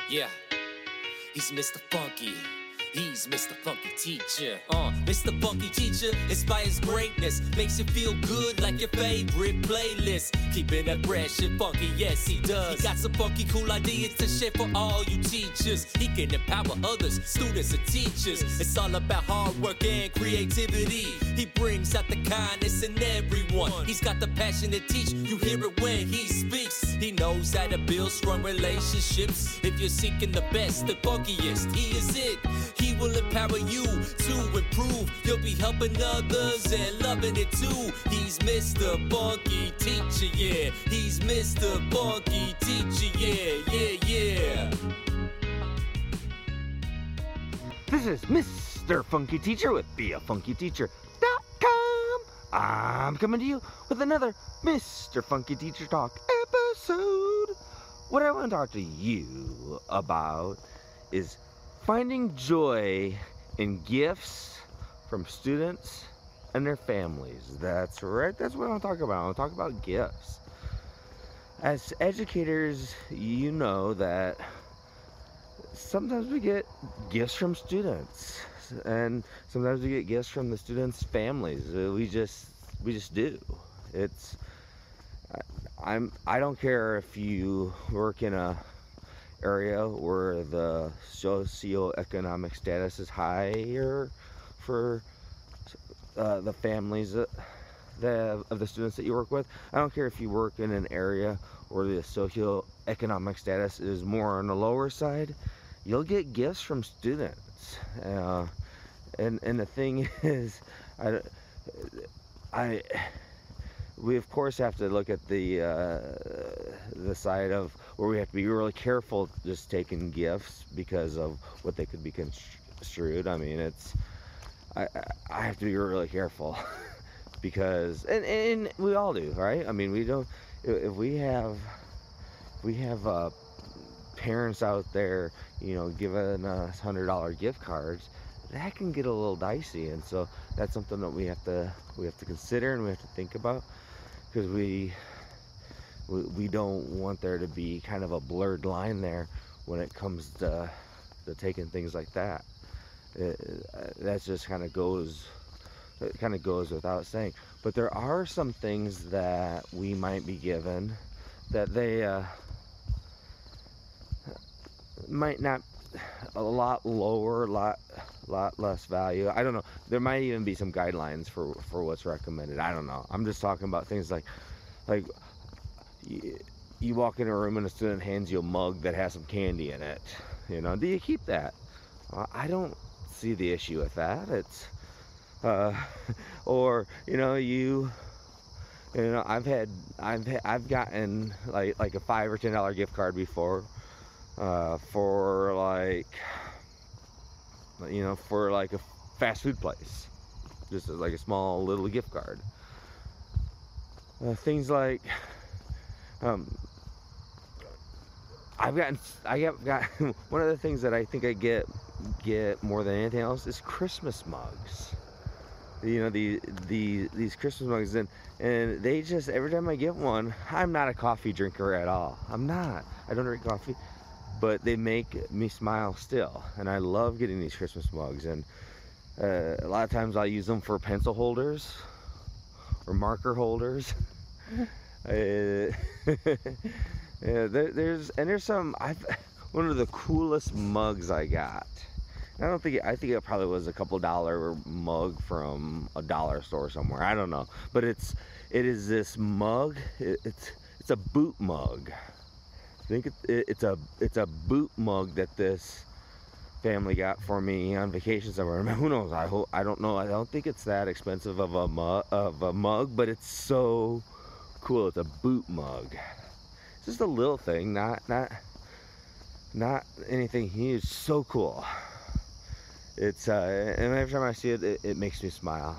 Yeah, he's Mr. Funky. He's Mr. Funky Teacher. Mr. Funky Teacher inspires greatness, makes you feel good like your favorite playlist. Keeping it fresh and funky, yes he does. He got some funky cool ideas to share for all you teachers. He can empower others, students and teachers. It's all about hard work and creativity. He brings out the kindness in everyone. He's got the passion to teach, you hear it when he speaks. He knows how to build strong relationships. If you're seeking the best, the funkiest, he is it. He will empower you to improve. You'll be helping others and loving it too. He's Mr. Funky Teacher, yeah. He's Mr. Funky Teacher, yeah. This is Mr. Funky Teacher with BeAFunkyTeacher.com. I'm coming to you with another Mr. Funky Teacher Talk episode. What I want to talk to you about is finding joy in gifts from students and their families. That's right, that's what I want to talk about. I want to talk about gifts. As educators, you know that sometimes we get gifts from students, and sometimes we get gifts from the students' families. We just do. I don't care if you work in a area where the socioeconomic status is higher for the families of the students that you work with. I don't care if you work in an area where the socioeconomic status is more on the lower side. You'll get gifts from students, and the thing is, we of course have to look at the side of where we have to be really careful just taking gifts because of what they could be construed. I mean, I have to be really careful because and we all do, right? I mean, we don't, if we have parents out there, you know, giving us $100 gift cards, that can get a little dicey, and so that's something that we have to consider and we have to think about, because we don't want there to be kind of a blurred line there when it comes to taking things like that. That just kind of goes without saying. But there are some things that we might be given that they might not, a lot lower, a lot less value. I don't know. There might even be some guidelines for what's recommended. I don't know. I'm just talking about things like you walk in a room and a student hands you a mug that has some candy in it. You know, do you keep that? I don't see the issue with that. It's or you know, I've gotten like a $5 or $10 gift card before, for like a fast food place, just like a small little gift card. Things like I got one of the things that I think I get more than anything else is Christmas mugs. You know, these Christmas mugs, and they just, every time I get one, I'm not a coffee drinker at all. I don't drink coffee, but they make me smile still, and I love getting these Christmas mugs. And a lot of times I'll use them for pencil holders or marker holders. There's some, one of the coolest mugs I got, I think it probably was a couple $1 mug from a dollar store somewhere, I don't know, but it is this mug. It's a boot mug. I think it's a boot mug that this family got for me on vacation somewhere. Who knows? I don't know. I don't think it's that expensive of a mug, but it's so cool. It's a boot mug. It's just a little thing, not anything huge. So cool. It's and every time I see it, it makes me smile.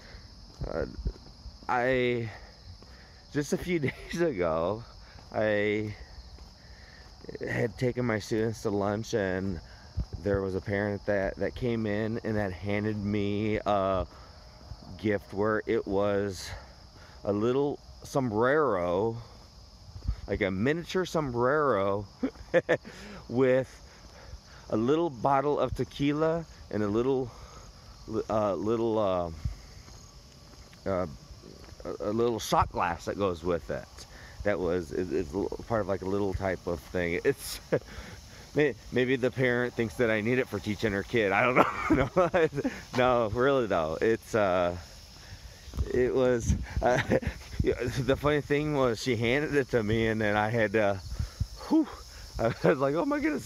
Just a few days ago, I had taken my students to lunch, and there was a parent that came in and that handed me a gift where it was a little sombrero like a miniature sombrero with a little bottle of tequila and a little shot glass that goes with it. That was it's part of like a little type of thing. It's maybe the parent thinks that I need it for teaching her kid. I don't know. No, really though. It was the funny thing was she handed it to me, and then I had I was like, oh my goodness.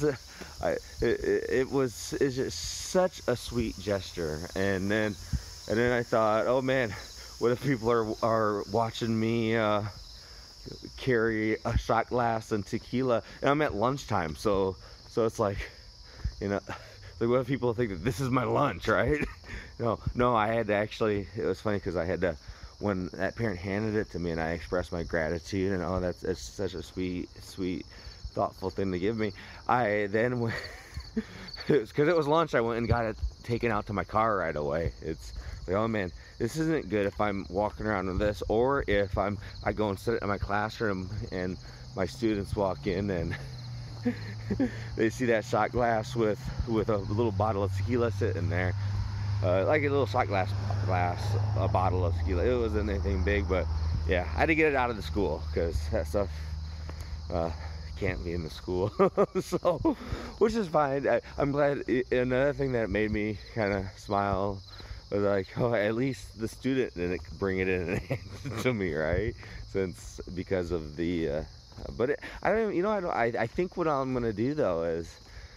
It's just such a sweet gesture. And then I thought, oh man, what if people are watching me carry a shot glass and tequila, and I'm at lunchtime, so it's like, like what if people think that this is my lunch, right? No, I had to actually, it was funny because I had to, when that parent handed it to me and I expressed my gratitude and it's such a sweet thoughtful thing to give me, I then went because it was lunch, I went and got it taken out to my car right away. It's like, oh man, this isn't good if I'm walking around with this, or if I go and sit in my classroom and my students walk in and they see that shot glass with a little bottle of tequila sitting there, like a little shot glass, a bottle of tequila. It wasn't anything big, but yeah, I had to get it out of the school because that stuff can't be in the school. So, which is fine. I'm glad. Another thing that made me kind of smile was like, oh, at least the student didn't bring it in and hand it to me, right? Because of the but I don't even, I think what I'm gonna do though is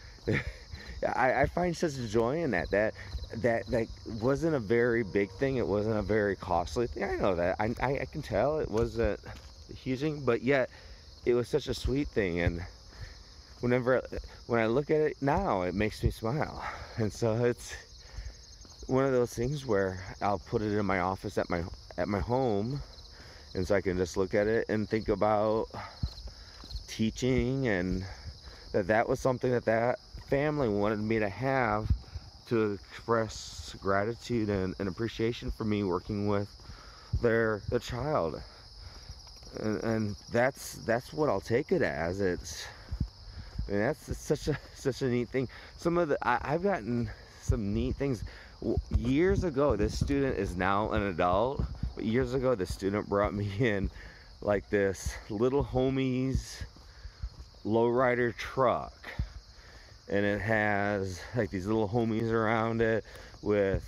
I find such joy in that wasn't a very big thing. It wasn't a very costly thing. I know that. I can tell it wasn't a huge thing, but yet it was such a sweet thing. And when I look at it now, it makes me smile. And so it's one of those things where I'll put it in my office at my home, and so I can just look at it and think about teaching, and that was something that family wanted me to have to express gratitude and appreciation for me working with their child. And that's what I'll take it as. That's such a neat thing. I've gotten some neat things. Years ago, this student is now an adult, but years ago this student brought me in like this little homies lowrider truck, and it has like these little homies around it with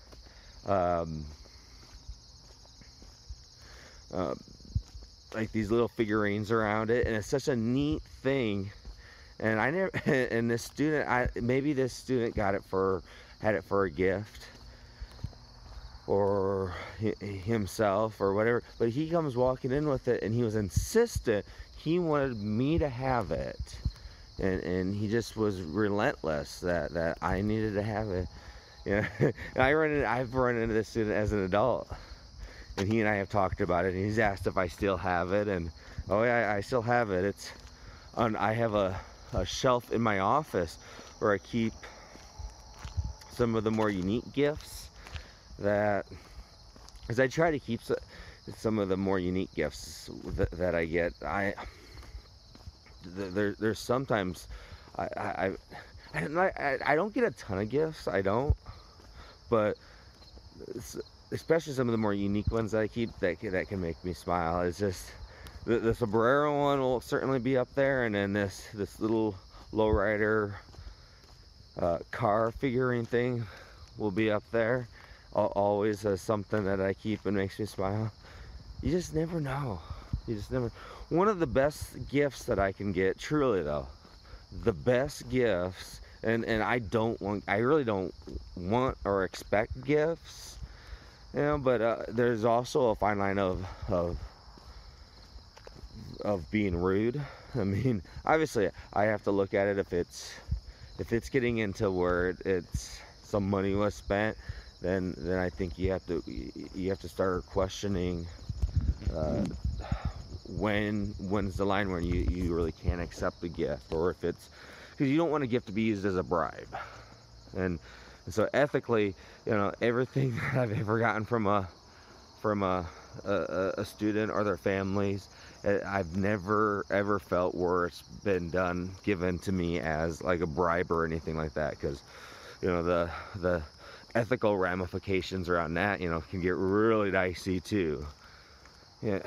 like these little figurines around it, and it's such a neat thing. And I never and this student, maybe this student had it for a gift, or himself or whatever, but he comes walking in with it, and he was insistent. He wanted me to have it, and he just was relentless that I needed to have it. And I've run into this student as an adult, and he and I have talked about it, and he's asked if I still have it, and oh yeah, I still have it. I have a shelf in my office where I keep some of the more unique gifts because I try to keep some of the more unique gifts that I get. There's sometimes I don't get a ton of gifts, I don't, but especially some of the more unique ones that I keep that can make me smile. It's just the sombrero one will certainly be up there, and then this little lowrider car figurine thing will be up there. Always something that I keep and makes me smile. You just never know. One of the best gifts that I can get, truly though, the best gifts, and I really don't want or expect gifts, but there's also a fine line of being rude. I mean, obviously I have to look at it if it's getting into where it's some money was spent, then I think you have to start questioning when's the line when you really can't accept a gift, or if it's because you don't want a gift to be used as a bribe. And so ethically, everything that I've ever gotten from a student or their families, I've never ever felt where it's been given to me as like a bribe or anything like that, because the ethical ramifications around that can get really dicey too. Yeah.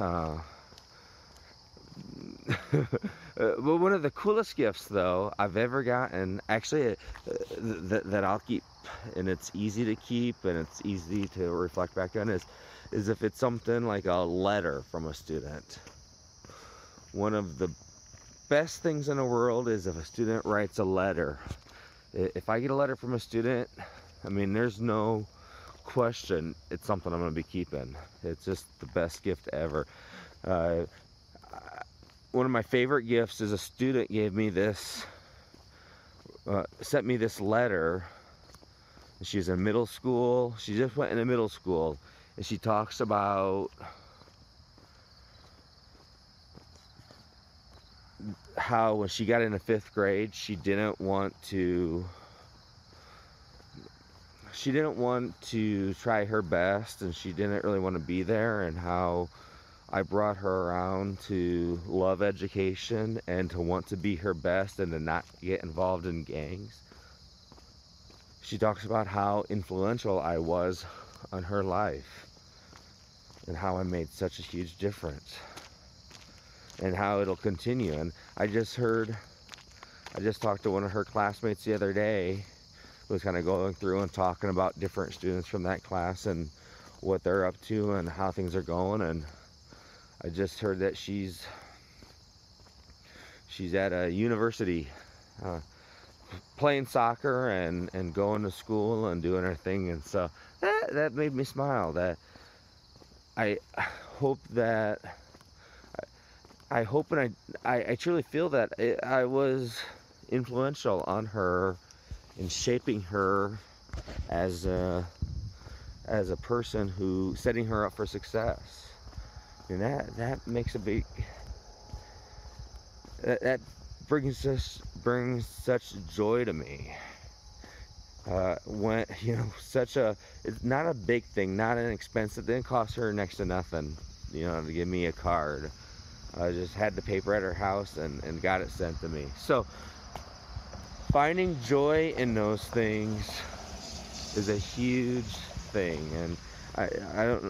But one of the coolest gifts though I've ever gotten, actually, that I'll keep, and it's easy to keep and it's easy to reflect back on, is if it's something like a letter from a student. One of the best things in the world is if a student writes a letter. If I get a letter from a student, I mean, there's no question, it's something I'm going to be keeping. It's just the best gift ever. One of my favorite gifts is a student gave me this, sent me this letter. She's in middle school. She just went into middle school, and she talks about how when she got into 5th grade, she didn't want to try her best, and she didn't really want to be there, and how I brought her around to love education and to want to be her best and to not get involved in gangs. She talks about how influential I was on her life and how I made such a huge difference and how it'll continue. And I just talked to one of her classmates the other day who was kind of going through and talking about different students from that class and what they're up to and how things are going. And I just heard that she's at a university playing soccer and going to school and doing her thing. And so that made me smile. That I hope and I truly feel that I was influential on her in shaping her as a person, who setting her up for success. And that makes a big, that brings such joy to me. When it's not a big thing, not an expense. It didn't cost her next to nothing, to give me a card. I just had the paper at her house and got it sent to me. So finding joy in those things is a huge thing. And I don't.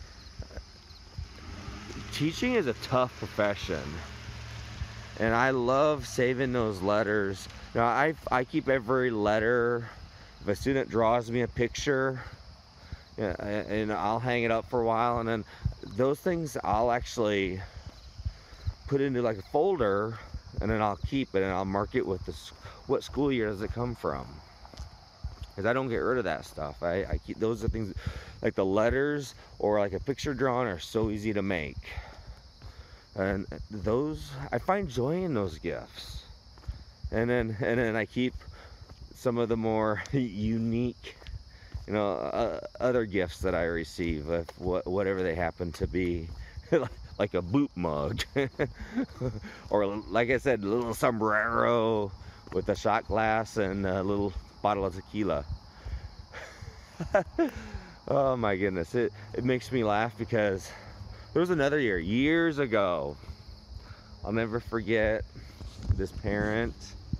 Teaching is a tough profession, and I love saving those letters. Now I keep every letter. If a student draws me a picture, and I'll hang it up for a while, and then those things I'll actually put into like a folder, and then I'll keep it and I'll mark it with what school year does it come from, because I don't get rid of that stuff. I keep those. Are things like the letters or like a picture drawn are so easy to make, and those, I find joy in those gifts. And then I keep some of the more unique, other gifts that I receive, whatever they happen to be, like a boot mug, or like I said, a little sombrero with a shot glass and a little bottle of tequila. Oh my goodness, it makes me laugh, because there was another years ago, I'll never forget, this parent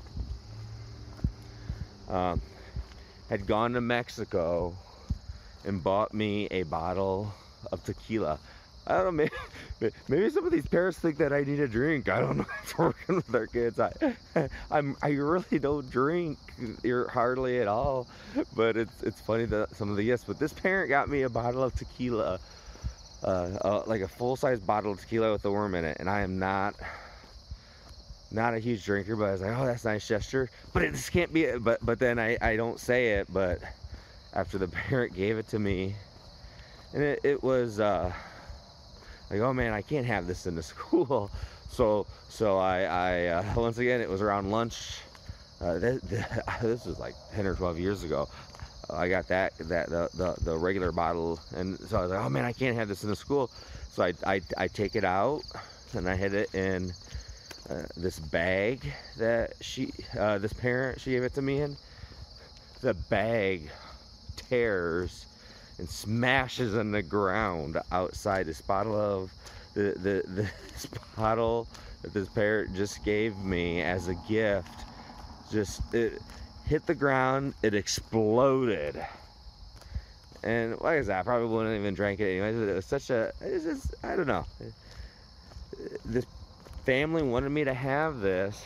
had gone to Mexico and bought me a bottle of tequila. I don't know, maybe some of these parents think that I need a drink. I don't know if they're working with their kids. I really don't drink hardly at all, but it's funny that some of the yes. But this parent got me a bottle of tequila, like a full-size bottle of tequila with a worm in it, and I am not a huge drinker, but I was like, oh, that's a nice gesture, but it just can't be it. But then I don't say it, but after the parent gave it to me, and it was like, oh man, I can't have this in the school. So I once again, it was around lunch. This was like 10 or 12 years ago. I got the regular bottle, and so I was like, oh man, I can't have this in the school. So I take it out and I hid it in this bag that this parent, she gave it to me in. The bag tears and smashes in the ground outside this bottle of this bottle that this parent just gave me as a gift, it hit the ground, it exploded. And like I said, I probably wouldn't even drink it anyways. It was it's just, I don't know. This family wanted me to have this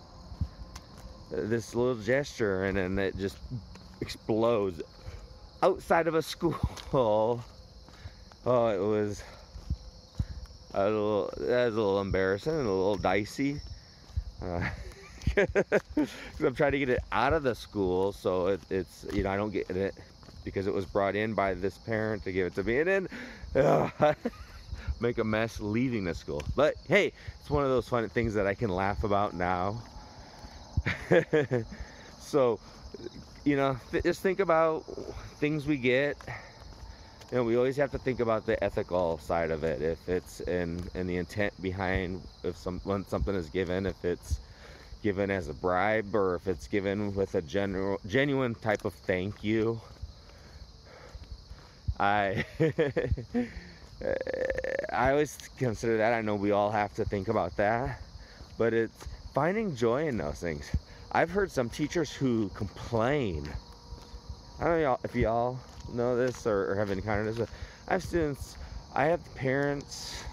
little gesture, and then it just explodes outside of a school. Oh, that was a little embarrassing and a little dicey. 'Cause I'm trying to get it out of the school, so it's I don't get it because it was brought in by this parent to give it to me, and then make a mess leaving the school. But hey, it's one of those fun things that I can laugh about now. So, just think about things we get. We always have to think about the ethical side of it. If it's in the intent behind, when something is given, if it's given as a bribe or if it's given with a genuine type of thank you. I always consider that. I know we all have to think about that, but it's finding joy in those things. I've heard some teachers who complain. I don't know if y'all know this or have encountered this. I have parents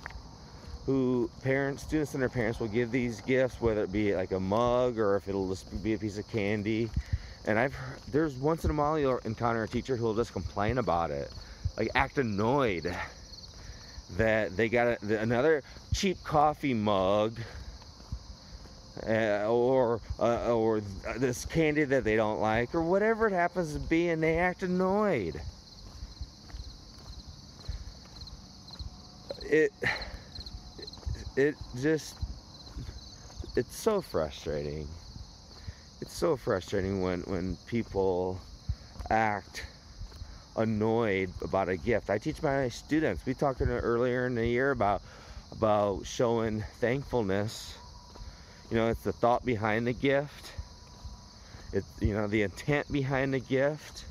students and their parents will give these gifts, whether it be like a mug or if it'll just be a piece of candy. And there's once in a while you'll encounter a teacher who will just complain about it, like act annoyed that they got another cheap coffee mug or this candy that they don't like, or whatever it happens to be, and they act annoyed. It's so frustrating. It's so frustrating when people act annoyed about a gift. I teach my students. We talked earlier in the year about showing thankfulness. It's the thought behind the gift. It's the intent behind the gift.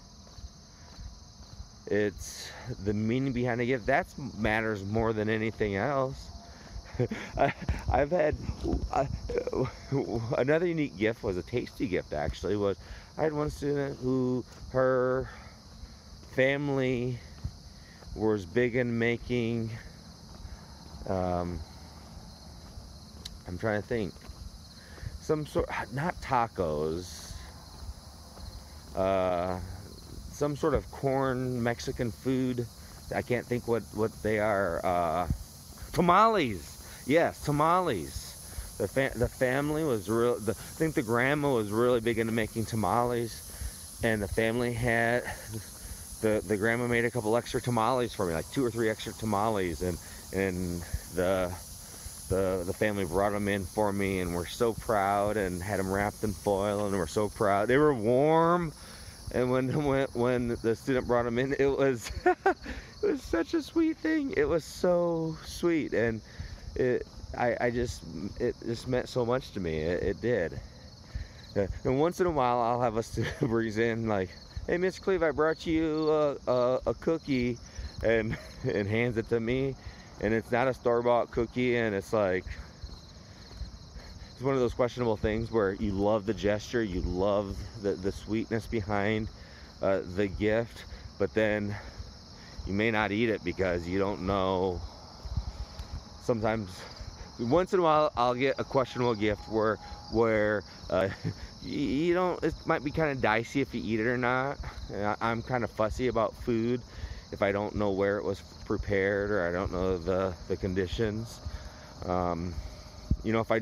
It's the meaning behind the gift. That matters more than anything else. I've had another unique gift was a tasty gift. Actually, I had one student who her family was big in making. I'm trying to think. Some sort, not tacos. Some sort of corn Mexican food. I can't think what they are. Tamales. Yes, tamales. The family was I think the grandma was really big into making tamales, and the family had the grandma made a couple extra tamales for me, like 2 or 3 extra tamales, and the family brought them in for me, and we're so proud, and had them wrapped in foil, and we're so proud. They were warm, and when the student brought them in, it was it was such a sweet thing. It was so sweet, and it just meant so much to me. It did. And once in a while, I'll have a student brings in like, "Hey, Miss Cleve, I brought you a cookie," and hands it to me, and it's not a store-bought cookie, and it's like, it's one of those questionable things where you love the gesture, you love the sweetness behind the gift, but then you may not eat it because you don't know. Sometimes, once in a while, I'll get a questionable gift where you don't. It might be kind of dicey if you eat it or not. I'm kind of fussy about food if I don't know where it was prepared or I don't know the conditions. If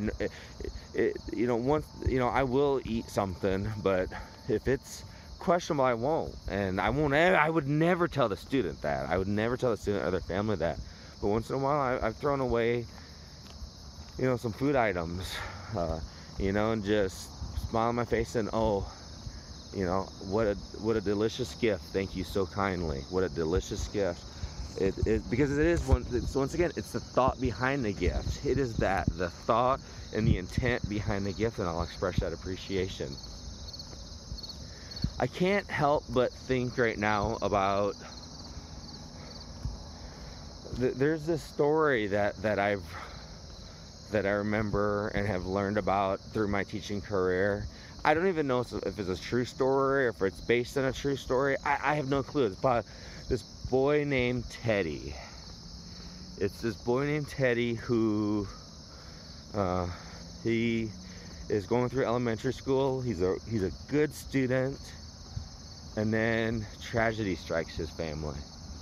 I will eat something, but if it's questionable, I won't. And I would never tell the student that. I would never tell the student or their family that. But once in a while, I've thrown away, some food items, and just smile on my face and, what a delicious gift. Thank you so kindly. What a delicious gift. Because once again, it's the thought behind the gift. It is the thought and the intent behind the gift, and I'll express that appreciation. I can't help but think right now about there's this story that I remember and have learned about through my teaching career. I don't even know if it's a true story or if it's based on a true story. I have no clue. It's about this boy named Teddy. It's this boy named Teddy who he is going through elementary school. He's a good student, and then tragedy strikes his family.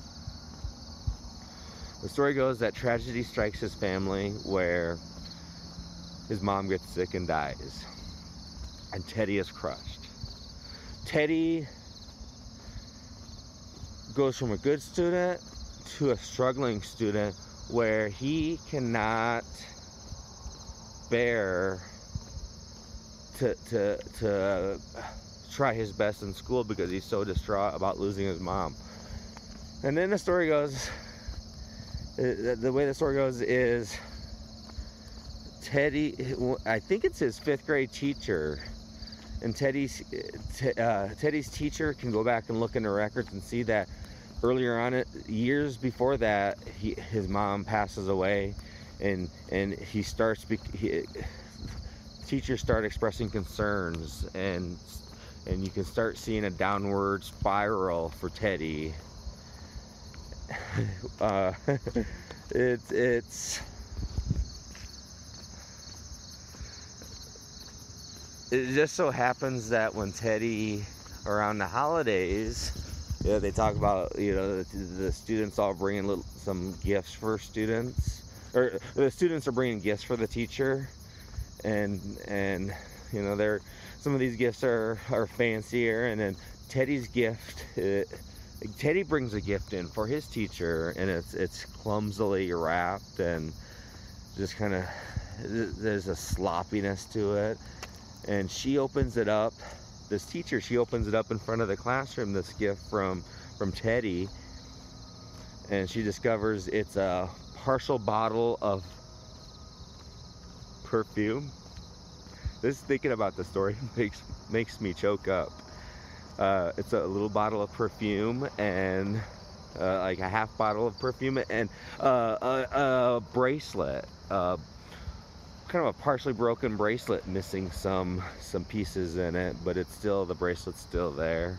The story goes that tragedy strikes his family where his mom gets sick and dies, and Teddy is crushed. Teddy goes from a good student to a struggling student where he cannot bear to try his best in school because he's so distraught about losing his mom. And then the story goes, the way the story goes is Teddy, I think it's his 5th grade teacher, and Teddy's teacher can go back and look in the records and see that earlier on, years before that, his mom passes away, and teachers start expressing concerns, and you can start seeing a downward spiral for Teddy. It just so happens that when Teddy, around the holidays, they talk about, the students all bringing some gifts for students, or the students are bringing gifts for the teacher, and some of these gifts are fancier, and then Teddy's gift, Teddy brings a gift in for his teacher, and it's clumsily wrapped, and just kind of, there's a sloppiness to it, and she opens it up. This teacher, she opens it up in front of the classroom, this gift from Teddy, and she discovers it's a partial bottle of perfume. Just thinking about the story makes me choke up. It's a little bottle of perfume, and like a half bottle of perfume, and a bracelet, kind of a partially broken bracelet, missing some pieces in it, but the bracelet's still there,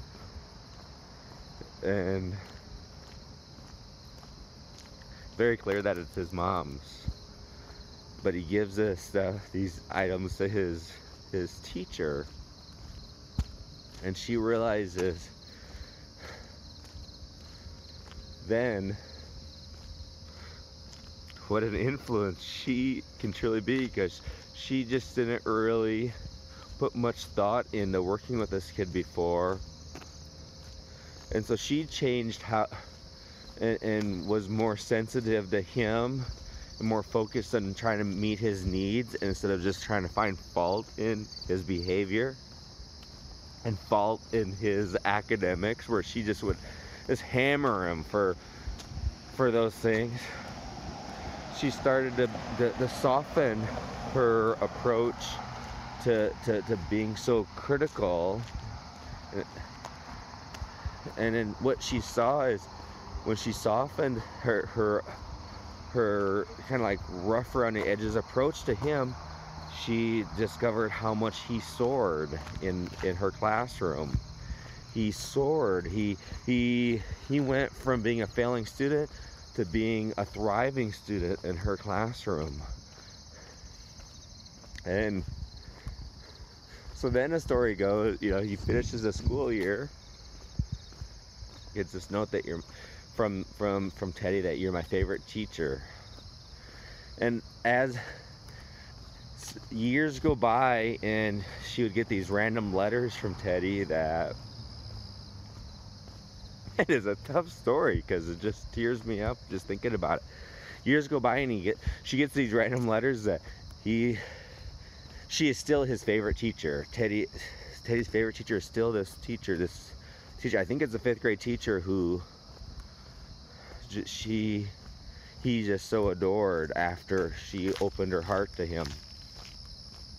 and very clear that it's his mom's. But he gives these items to his teacher, and she realizes then what an influence she can truly be, because she just didn't really put much thought into working with this kid before, and so she changed how and was more sensitive to him and more focused on trying to meet his needs instead of just trying to find fault in his behavior and fault in his academics, where she just would just hammer him for those things. She started to soften her approach to being so critical, and then what she saw is when she softened her kind of like rough around the edges approach to him, she discovered how much he soared in her classroom. He soared. He went from being a failing student to being a thriving student in her classroom. And so then the story goes, he finishes the school year, gets this note that you're from Teddy, that you're my favorite teacher. And as years go by, and she would get these random letters from Teddy that it is a tough story, because it just tears me up just thinking about it. Years go by, and she gets these random letters that she is still his favorite teacher. Teddy's favorite teacher is still this teacher. I think it's a 5th grade teacher who he just so adored after she opened her heart to him.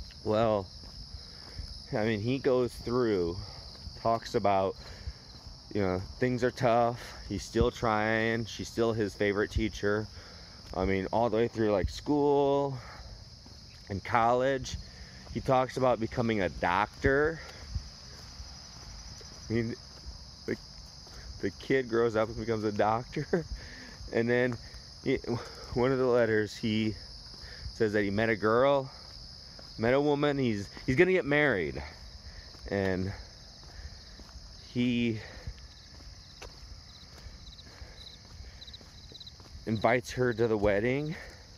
Well, I mean, he goes through, talks about, things are tough. He's still trying. She's still his favorite teacher. I mean, all the way through like school and college. He talks about becoming a doctor. I mean, the kid grows up and becomes a doctor. And then one of the letters, he says that he met a girl, met a woman. He's gonna get married, and he invites her to the wedding,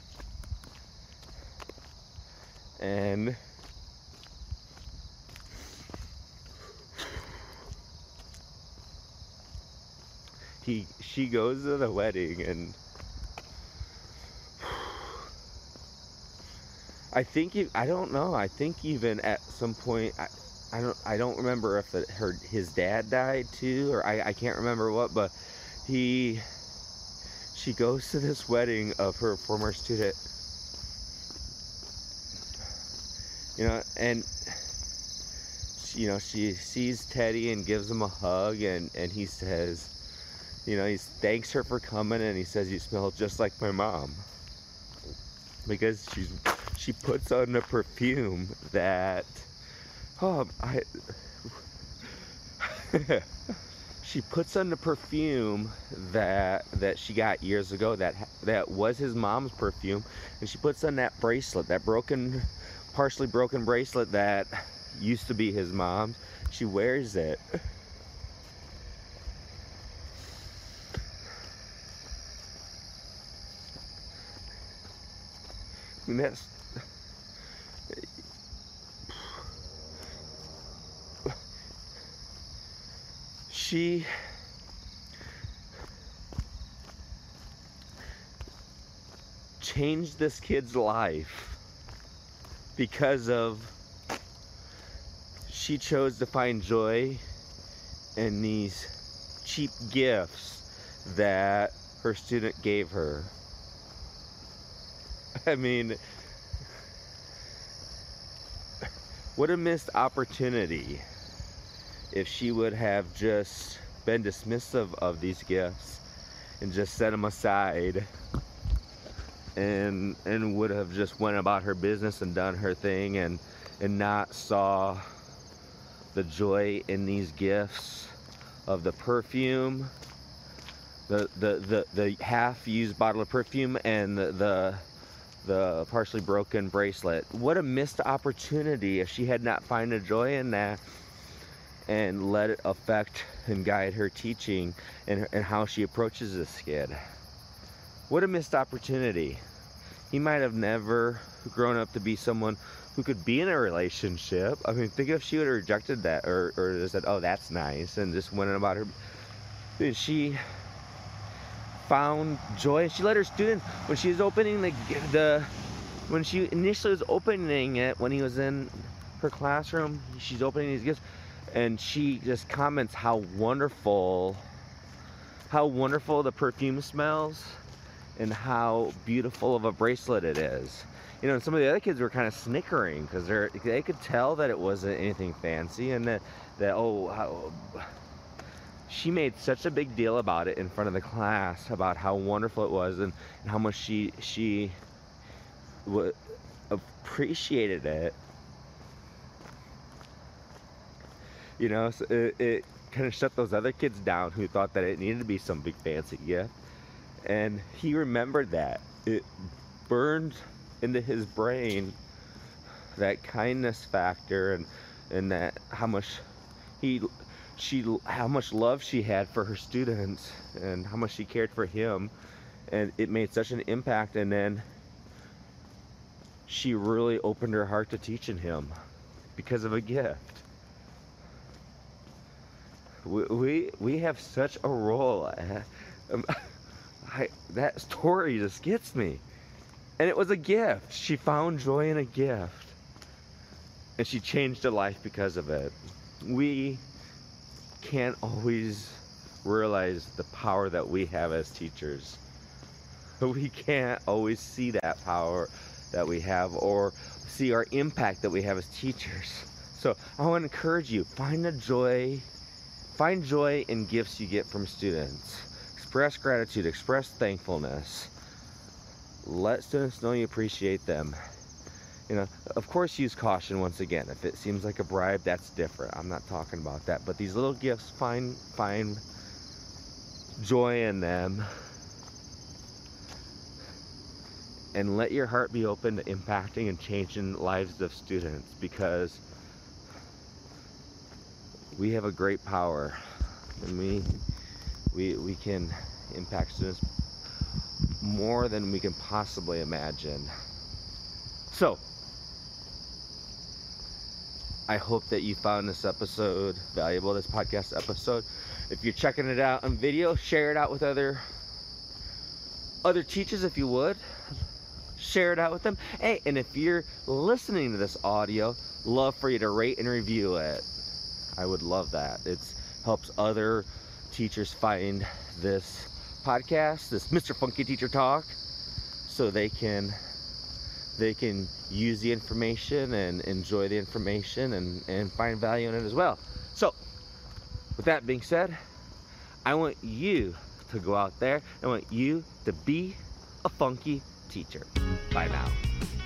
and she goes to the wedding, and I think even at some point, I don't remember if his dad died too, or I can't remember what, but she goes to this wedding of her former student, and she sees Teddy and gives him a hug, and he says, he thanks her for coming, and he says, "You smell just like my mom," because she puts on a perfume that, she puts on the perfume that she got years ago that was his mom's perfume, and she puts on that bracelet, that partially broken bracelet that used to be his mom's. She wears it. And that's she changed this kid's life because she chose to find joy in these cheap gifts that her student gave her. I mean, what a missed opportunity if she would have just been dismissive of these gifts and just set them aside and would have just went about her business and done her thing and not saw the joy in these gifts of the perfume, the half-used bottle of perfume, and the partially broken bracelet. What a missed opportunity if she had not found a joy in that and let it affect and guide her teaching and how she approaches this kid. What a missed opportunity. He might have never grown up to be someone who could be in a relationship. I mean, think if she would have rejected that or just said, "Oh, that's nice," and just went about her. She found joy. She let her students, when she was opening when she initially was opening it, when he was in her classroom, she's opening these gifts, and she just comments how wonderful the perfume smells and how beautiful of a bracelet it is. And some of the other kids were kind of snickering because they could tell that it wasn't anything fancy, and that she made such a big deal about it in front of the class, about how wonderful it was and how much she appreciated it. So it kind of shut those other kids down who thought that it needed to be some big fancy gift. And he remembered that. It burned into his brain that kindness factor and that how much how much love she had for her students and how much she cared for him, and it made such an impact. And then she really opened her heart to teaching him because of a gift. We have such a role. That story just gets me. And it was a gift. She found joy in a gift, and she changed her life because of it. We can't always realize the power that we have as teachers. We can't always see that power that we have or see our impact that we have as teachers. So I want to encourage you, find the joy Find joy in gifts you get from students. Express gratitude, express thankfulness. Let students know you appreciate them. You know, of course, use caution once again. If it seems like a bribe, that's different. I'm not talking about that. But these little gifts, find joy in them. And let your heart be open to impacting and changing lives of students, because we have a great power, and we can impact students more than we can possibly imagine. So, I hope that you found this episode valuable, this podcast episode. If you're checking it out on video, share it out with other teachers if you would. Share it out with them. Hey, and if you're listening to this audio, love for you to rate and review it. I would love that. It helps other teachers find this podcast, this Mr. Funky Teacher Talk, so they can use the information and enjoy the information and find value in it as well. So, with that being said, I want you to go out there. I want you to be a funky teacher. Bye now.